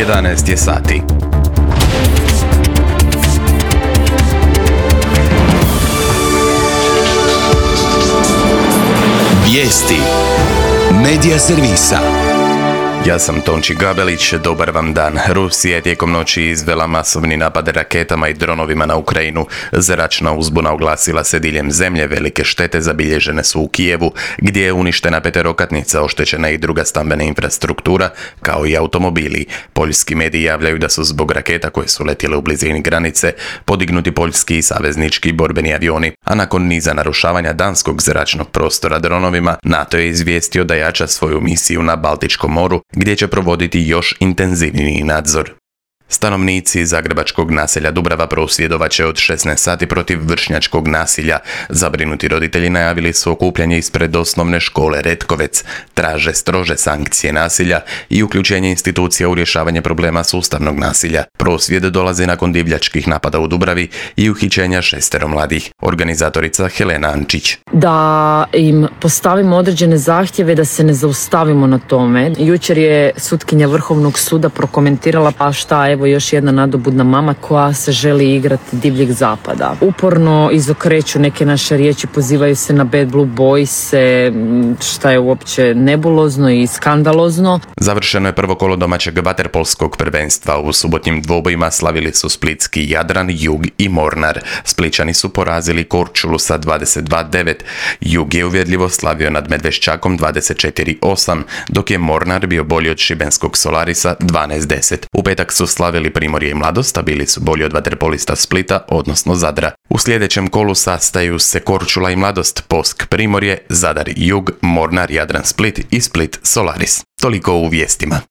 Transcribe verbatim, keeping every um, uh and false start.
jedanaest je sati. Vijesti Medija servisa. Ja sam Tonči Gabelić, dobar vam dan. Rusija je tijekom noći izvela masovni napad raketama i dronovima na Ukrajinu. Zračna uzbuna oglasila se diljem zemlje, velike štete zabilježene su u Kijevu, gdje je uništena peterokatnica, oštećena i druga stambena infrastruktura, kao i automobili. Poljski mediji javljaju da su zbog raketa koje su letjele u blizini granice podignuti poljski i saveznički borbeni avioni, a nakon niza narušavanja danskog zračnog prostora dronovima, NATO je izvijestio da jača svoju misiju na Baltičkom moru, gdje će provoditi još intenzivniji nadzor. Stanovnici zagrebačkog naselja Dubrava prosvjedovat će od šesnaest sati protiv vršnjačkog nasilja. Zabrinuti roditelji najavili su okupljanje ispred osnovne škole Retkovec. Traže strože sankcije nasilja i uključenje institucija u rješavanje problema sustavnog nasilja. Prosvjed dolazi nakon divljačkih napada u Dubravi i uhićenja šestero mladih. Organizatorica Helena Ančić. Da im postavimo određene zahtjeve, da se ne zaustavimo na tome. Jučer je sutkinja Vrhovnog suda prokomentirala pa šta je Evo još jedna nadobudna mama koja se želi igrati divljeg zapada. Uporno izokreću neke naše riječi, pozivaju se na Bad Blue Boys, šta je uopće nebulozno i skandalozno. Završeno je prvo kolo domaćeg vaterpolskog prvenstva. U subotnjim dvobojima slavili su splitski Jadran, Jug i Mornar. Splićani su porazili Korčulu sa dvadeset dva devet. Jug je uvjerljivo slavio nad Medveščakom dvadeset četiri osam, dok je Mornar bio bolji od šibenskog Solarisa dvanaest deset. U petak su slavili Primorje i Mladost, a bili su bolji od vaterpolista Splita, odnosno Zadra. U sljedećem kolu sastaju se Korčula i Mladost, Posk Primorje, Zadar Jug, Mornar Jadran Split i Split Solaris. Toliko u vijestima.